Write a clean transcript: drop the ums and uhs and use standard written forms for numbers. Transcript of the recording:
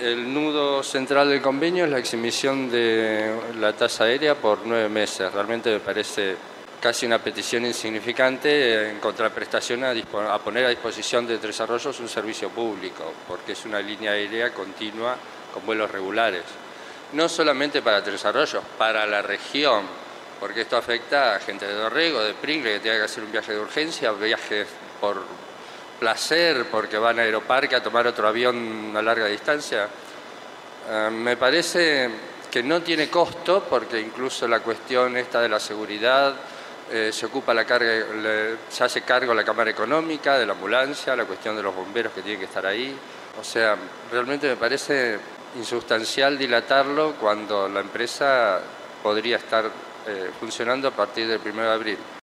El nudo central del convenio es la exhibición de la tasa aérea por 9 meses. Realmente me parece casi una petición insignificante en contraprestación a poner a disposición de Tres Arroyos un servicio público, porque es una línea aérea continua con vuelos regulares. No solamente para Tres Arroyos, para la región, porque esto afecta a gente de Dorrego, de Pringle, que tenga que hacer un viaje de urgencia, viajes por placer, porque van a Aeroparque a tomar otro avión a larga distancia. Me parece que no tiene costo, porque incluso la cuestión esta de la seguridad se ocupa se hace cargo la Cámara Económica, de la ambulancia, la cuestión de los bomberos que tienen que estar ahí. O sea, realmente me parece insustancial dilatarlo cuando la empresa podría estar funcionando a partir del 1 de abril.